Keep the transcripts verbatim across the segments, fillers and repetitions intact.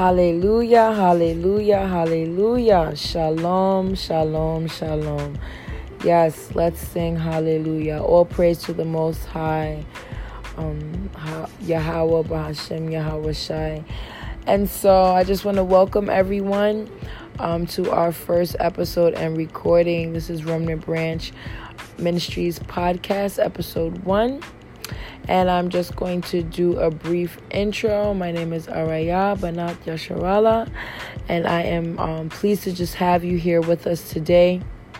Hallelujah, hallelujah, hallelujah. Shalom, shalom, shalom. Yes, let's sing hallelujah. All praise to the Most High, um, Yahweh, Bahashem, Yahweh Shai. And so I just want to welcome everyone um, to our first episode and recording. This is Remnant Branch Ministries podcast, episode one. And I'm just going to do a brief intro. My name is Araya Banat Yasharala, and I am um, pleased to just have you here with us today.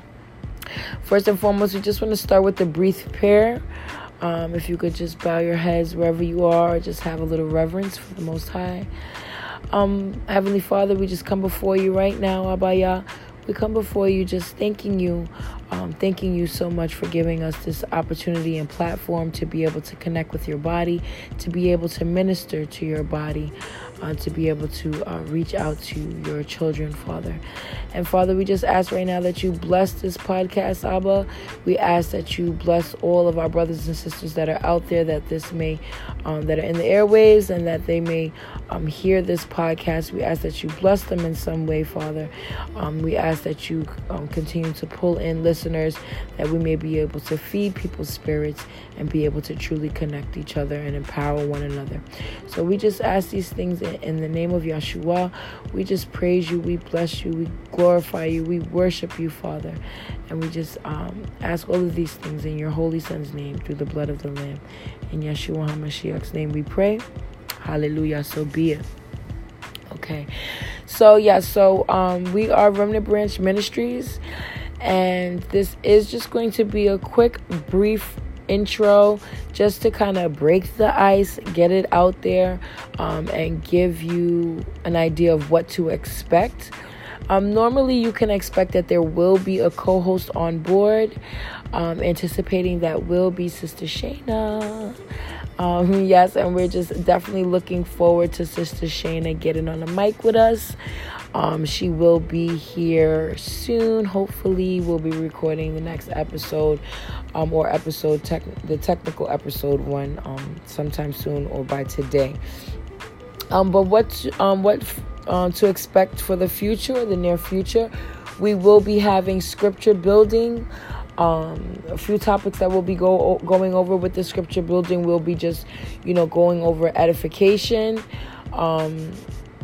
First and foremost, we just want to start with the brief prayer. Um, if you could just bow your heads wherever you are, just have a little reverence for the Most High. Um, Heavenly Father, we just come before you right now, Abaya. We come before you just thanking you, um, thanking you so much for giving us this opportunity and platform to be able to connect with your body, to be able to minister to your body, uh, to be able to uh, reach out to your children, Father. And Father, we just ask right now that you bless this podcast, Abba. We ask that you bless all of our brothers and sisters that are out there, that this may, um, that are in the airwaves, and that they may um, hear this podcast. We ask that you bless them in some way, Father. Um, we ask that you um, continue to pull in listeners, that we may be able to feed people's spirits and be able to truly connect each other and empower one another. So we just ask these things in, in the name of Yeshua. We just praise you, we bless you, we glorify you, we worship you, Father. And we just um, ask all of these things in your holy Son's name, through the blood of the Lamb. In Yeshua HaMashiach's name we pray. Hallelujah, so be it. Okay, so yeah, so um, we are Remnant Branch Ministries, and this is just going to be a quick, brief intro, just to kind of break the ice, get it out there, um, and give you an idea of what to expect. Um, normally, you can expect that there will be a co-host on board, um, anticipating that will be Sister Shayna. Um, yes, and we're just definitely looking forward to Sister Shayna getting on the mic with us. Um, she will be here soon. Hopefully, we'll be recording the next episode, um, or episode tech, the technical episode one, um, sometime soon or by today. Um, but what, um, what, um, to expect for the future, the near future, we will be having scripture building. Um, a few topics that we'll be go, going over with the scripture building will be just, you know, going over edification. Um,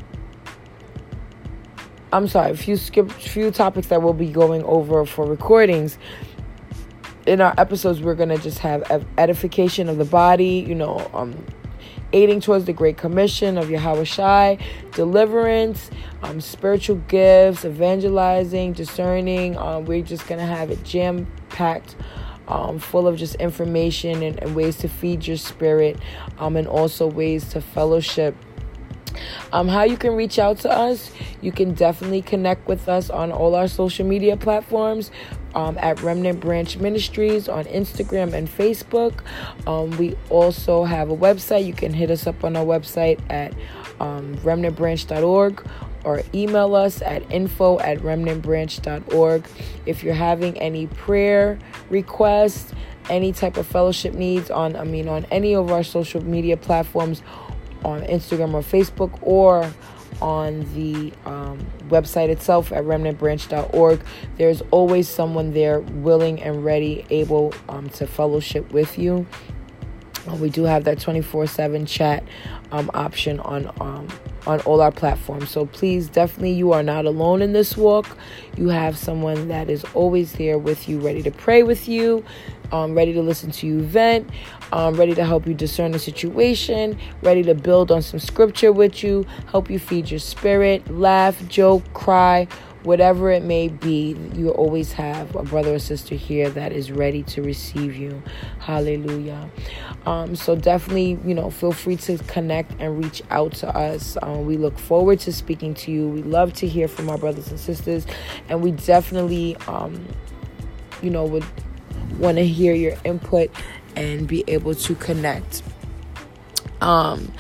I'm sorry, a few skip, few topics that we'll be going over for recordings. In our episodes, we're going to just have edification of the body, you know, um, aiding towards the Great Commission of Yahweh Shai, deliverance, um, spiritual gifts, evangelizing, discerning. Um, we're just going to have it jam-packed, um, full of just information and, and ways to feed your spirit, um, and also ways to fellowship. Um, how you can reach out to us, you can definitely connect with us on all our social media platforms, um, at Remnant Branch Ministries on Instagram and Facebook. Um, we also have a website. You can hit us up on our website at um, remnant branch dot org, or email us at info at remnant branch dot org. If you're having any prayer requests, any type of fellowship needs on, I mean, on any of our social media platforms, on Instagram or Facebook, or on the um, website itself at remnant branch dot org. There's always someone there willing and ready, able um, to fellowship with you. Uh, we do have that twenty-four seven chat um, option on um, on all our platforms. So please, definitely, you are not alone in this walk. You have someone that is always there with you, ready to pray with you, um, ready to listen to you vent, um, ready to help you discern the situation, ready to build on some scripture with you, help you feed your spirit, laugh, joke, cry, whatever it may be. You always have a brother or sister here that is ready to receive you. Hallelujah. Um, so definitely, you know, feel free to connect and reach out to us. Um, we look forward to speaking to you. We love to hear from our brothers and sisters, and we definitely, um, you know, would want to hear your input and be able to connect. Um,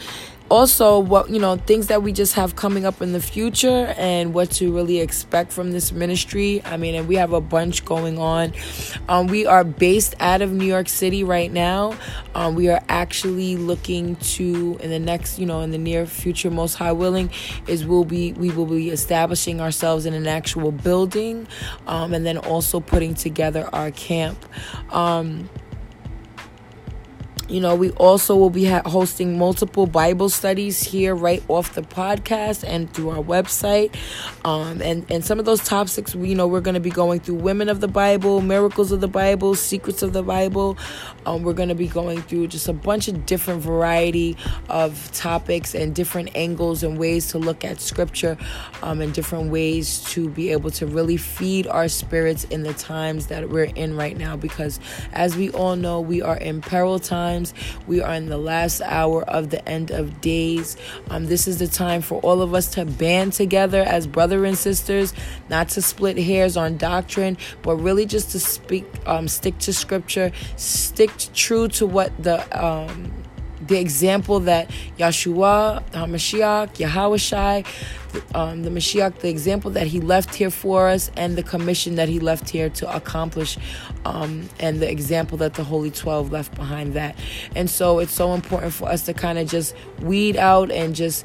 also what, you know, things that we just have coming up in the future and what to really expect from this ministry. I mean, and we have a bunch going on. Um, we are based out of New York City right now. Um, we are actually looking to, in the next, you know, in the near future, most high willing, is we'll be, we will be establishing ourselves in an actual building, um, and then also putting together our camp. Um, You know, we also will be ha- hosting multiple Bible studies here right off the podcast and through our website. Um, and, and some of those topics, you know, we're going to be going through women of the Bible, miracles of the Bible, secrets of the Bible. Um, we're going to be going through just a bunch of different variety of topics and different angles and ways to look at scripture, um, and different ways to be able to really feed our spirits in the times that we're in right now. Because as we all know, we are in peril times. We are in the last hour of the end of days. Um, this is the time for all of us to band together as brother and sisters, not to split hairs on doctrine, but really just to speak, um, stick to scripture, stick true to what the um, the example that Yeshua, HaMashiach, Yahawashi, the, um, the Mashiach, the example that he left here for us, and the commission that he left here to accomplish, um, and the example that the Holy Twelve left behind that. And so it's so important for us to kind of just weed out and just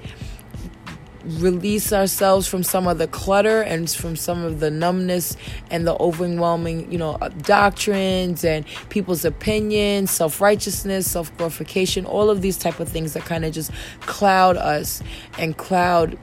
release ourselves from some of the clutter and from some of the numbness and the overwhelming, you know, doctrines and people's opinions, self-righteousness, self-glorification, all of these type of things that kind of just cloud us and cloud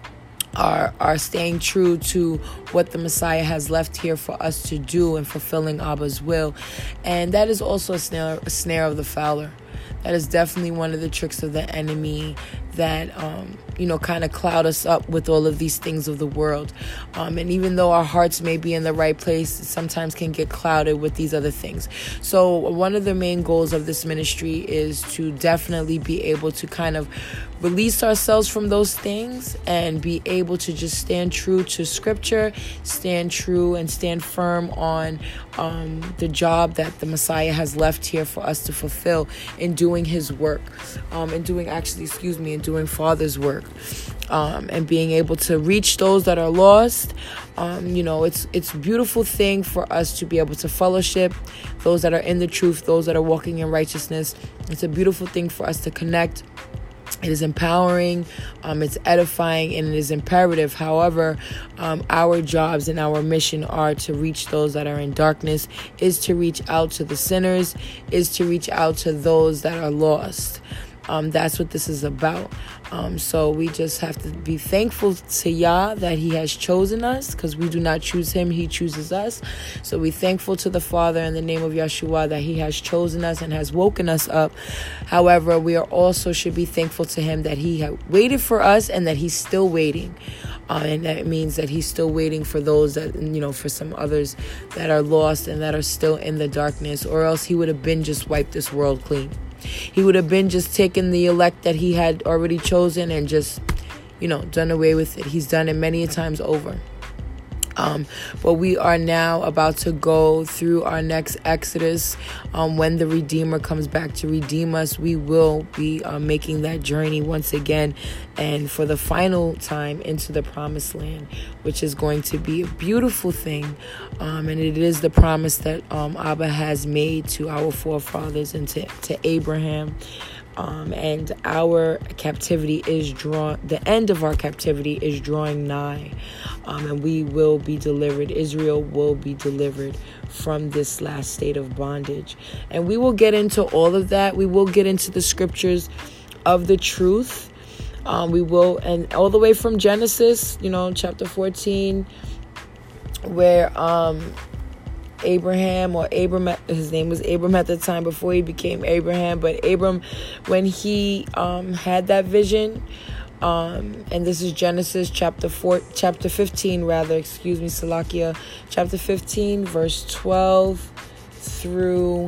our our staying true to what the Messiah has left here for us to do and fulfilling Abba's will. And that is also a snare, a snare of the fowler. That is definitely one of the tricks of the enemy that, um, you know, kind of cloud us up with all of these things of the world. Um, and even though our hearts may be in the right place, it sometimes can get clouded with these other things. So one of the main goals of this ministry is to definitely be able to kind of release ourselves from those things and be able to just stand true to scripture, stand true and stand firm on um, the job that the Messiah has left here for us to fulfill in doing his work, um, and doing actually, excuse me, and doing Father's work, um, and being able to reach those that are lost. Um, you know, it's it's a beautiful thing for us to be able to fellowship those that are in the truth, those that are walking in righteousness. It's a beautiful thing for us to connect. It is empowering, um, it's edifying, and it is imperative. However, um, our jobs and our mission are to reach those that are in darkness, is to reach out to the sinners, is to reach out to those that are lost. Um, that's what this is about. Um, so we just have to be thankful to Yah that he has chosen us, because we do not choose him, he chooses us. So we're thankful to the Father in the name of Yeshua that he has chosen us and has woken us up. However, we are also should be thankful to him that he had waited for us and that he's still waiting. Uh, and that means that he's still waiting for those that, you know, for some others that are lost and that are still in the darkness, or else he would have been just wiped this world clean. He would have been just taken the elect that he had already chosen and just, you know, done away with it. He's done it many times over. Um, but we are now about to go through our next Exodus. Um, when the Redeemer comes back to redeem us, we will be uh, making that journey once again, and for the final time into the Promised Land, which is going to be a beautiful thing. Um, and it is the promise that um, Abba has made to our forefathers and to, to Abraham. Um, and our captivity is drawn, the end of our captivity is drawing nigh, um, and we will be delivered. Israel will be delivered from this last state of bondage. And we will get into all of that. We will get into the scriptures of the truth. Um, we will, and all the way from Genesis, you know, chapter fourteen, where, um, Abraham or Abram, his name was Abram at the time before he became Abraham, but Abram, when he um, had that vision, um, and this is Genesis chapter four, chapter fifteen, rather, excuse me, Salakia, chapter fifteen, verse twelve through,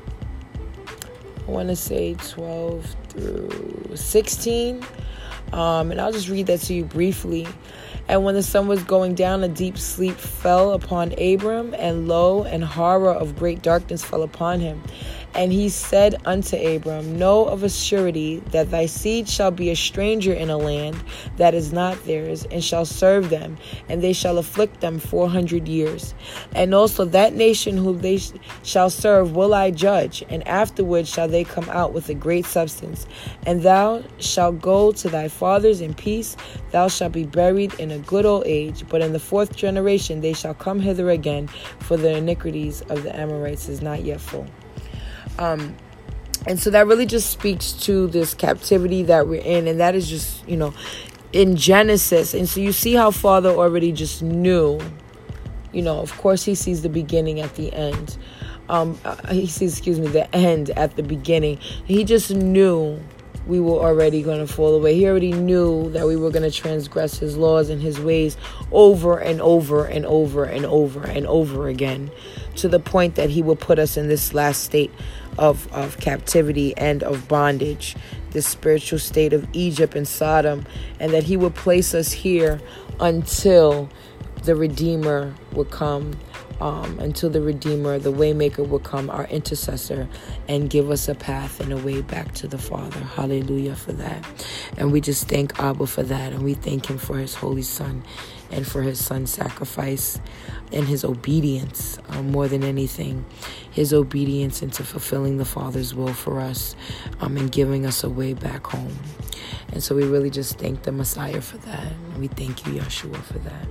I want to say twelve through sixteen, um, and I'll just read that to you briefly. And when the sun was going down, a deep sleep fell upon Abram, and lo, and horror of great darkness fell upon him. And he said unto Abram, know of a surety that thy seed shall be a stranger in a land that is not theirs, and shall serve them, and they shall afflict them four hundred years. And also that nation whom they sh- shall serve will I judge, and afterwards shall they come out with a great substance. And thou shalt go to thy fathers in peace, thou shalt be buried in a good old age. But in the fourth generation they shall come hither again, for the iniquities of the Amorites is not yet full. Um, and so that really just speaks to this captivity that we're in. And that is just, you know, in Genesis. And so you see how Father already just knew, you know, of course he sees the beginning at the end. Um, he sees, excuse me, the end at the beginning. He just knew we were already going to fall away. He already knew that we were going to transgress his laws and his ways over and over and over and over and over again, to the point that he will put us in this last state of, of captivity and of bondage, this spiritual state of Egypt and Sodom, and that he would place us here until the Redeemer would come. Um, until the Redeemer, the Waymaker, will come, our intercessor, and give us a path and a way back to the Father. Hallelujah for that. And we just thank Abba for that. And we thank him for his Holy Son and for his Son's sacrifice and his obedience, um, more than anything. His obedience into fulfilling the Father's will for us, um, and giving us a way back home. And so we really just thank the Messiah for that. And we thank you, Yeshua, for that.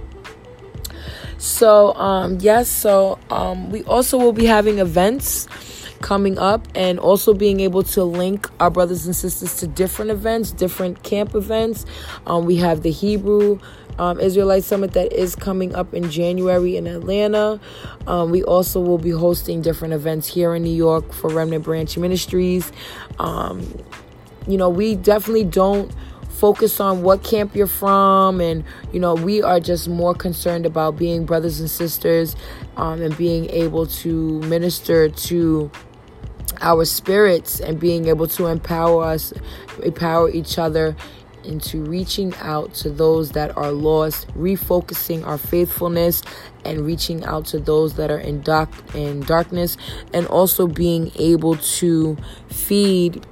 So, um, yes, so um, we also will be having events coming up, and also being able to link our brothers and sisters to different events, different camp events. Um, we have the Hebrew um, Israelite Summit that is coming up in January in Atlanta. Um, we also will be hosting different events here in New York for Remnant Branch Ministries. Um, you know, we definitely don't focus on what camp you're from, and you know, we are just more concerned about being brothers and sisters, um, and being able to minister to our spirits, and being able to empower us, empower each other into reaching out to those that are lost, refocusing our faithfulness, and reaching out to those that are in dark in darkness, and also being able to feed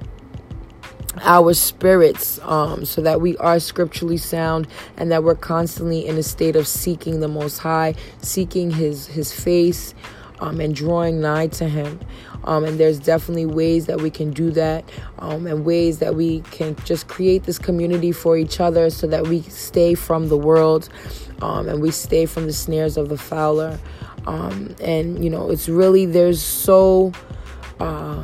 our spirits, um, so that we are scripturally sound, and that we're constantly in a state of seeking the Most High, seeking his his face, um, and drawing nigh to him. Um, and there's definitely ways that we can do that, um, and ways that we can just create this community for each other, so that we stay from the world, um, and we stay from the snares of the fowler. Um, and, you know, it's really, there's so... Uh,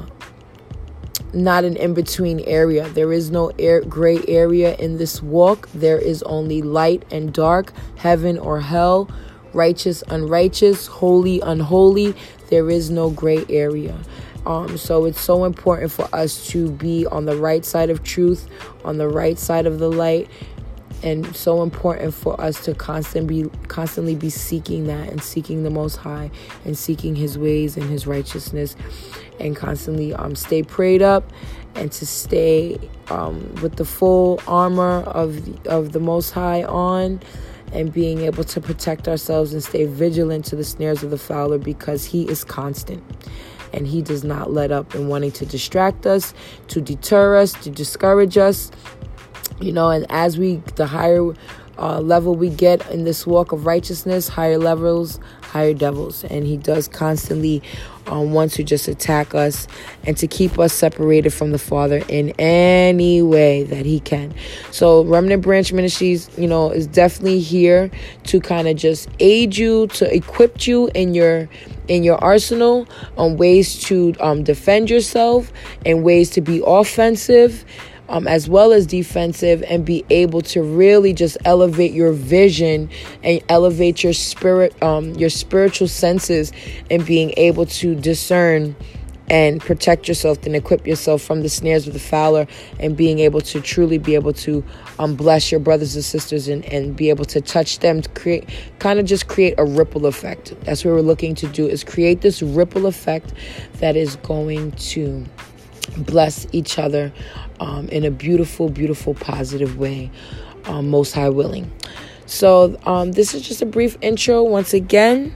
not an in-between area. There is no air, gray area in this walk. There is only light and dark, heaven or hell, righteous, unrighteous, holy, unholy. There is no gray area. Um, so it's so important for us to be on the right side of truth, on the right side of the light, and so important for us to constantly be, constantly be seeking that, and seeking the Most High, and seeking his ways and his righteousness, and constantly um, stay prayed up, and to stay um, with the full armor of the, of the Most High on, and being able to protect ourselves and stay vigilant to the snares of the fowler, because he is constant. And he does not let up in wanting to distract us, to deter us, to discourage us. You know, and as we, the higher uh, level we get in this walk of righteousness, higher levels, higher devils. And he does constantly um, want to just attack us and to keep us separated from the Father in any way that he can. So Remnant Branch Ministries, you know, is definitely here to kind of just aid you, to equip you in your in your arsenal on ways to um, defend yourself, and ways to be offensive, Um, as well as defensive, and be able to really just elevate your vision and elevate your spirit, um, your spiritual senses, and being able to discern and protect yourself and equip yourself from the snares of the fowler, and being able to truly be able to um, bless your brothers and sisters, and, and be able to touch them, to create, kind of just create a ripple effect. That's what we're looking to do, is create this ripple effect that is going to bless each other um, in a beautiful, beautiful, positive way, um, Most High willing. So um, this is just a brief intro once again.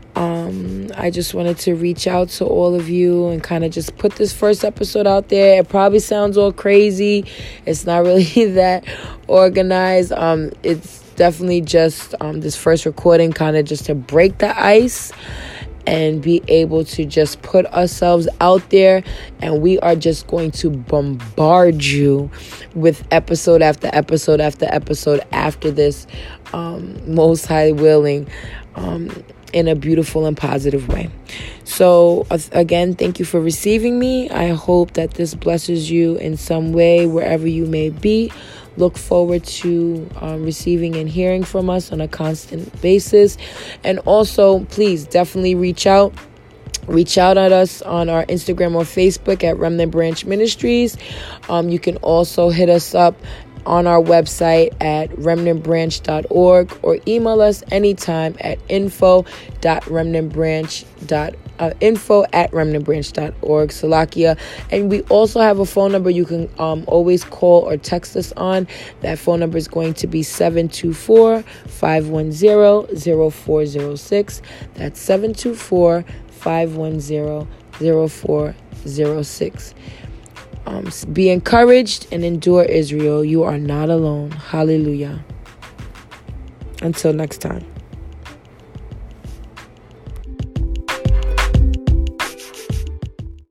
Um, I just wanted to reach out to all of you and kind of just put this first episode out there. It probably sounds all crazy. It's not really that organized. Um, it's definitely just um, this first recording kind of just to break the ice and be able to just put ourselves out there. And we are just going to bombard you with episode after episode after episode after this, um, most high willing, um, in a beautiful and positive way. So uh, again, thank you for receiving me. I hope that this blesses you in some way, wherever you may be. Look forward to um, receiving and hearing from us on a constant basis. And also, please definitely reach out. Reach out at us on our Instagram or Facebook at Remnant Branch Ministries. Um, you can also hit us up on our website at remnant branch dot org or email us anytime at info dot remnant branch dot org. Uh, info at remnant branch dot org, Salakia. And we also have a phone number you can um, always call or text us on. That phone number is going to be seven two four, five one zero, zero four zero six. That's seven two four, five one zero, zero four zero six. Um, be encouraged and endure, Israel. You are not alone. Hallelujah. Until next time.